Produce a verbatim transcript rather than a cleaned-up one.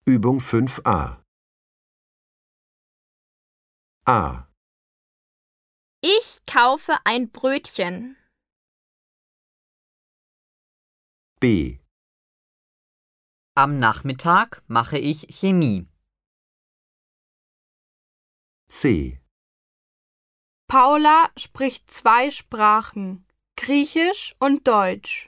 Übung fünf a. A. Ich kaufe ein Brötchen. B. Am Nachmittag mache ich Chemie. C. Paula spricht zwei Sprachen, Griechisch und Deutsch.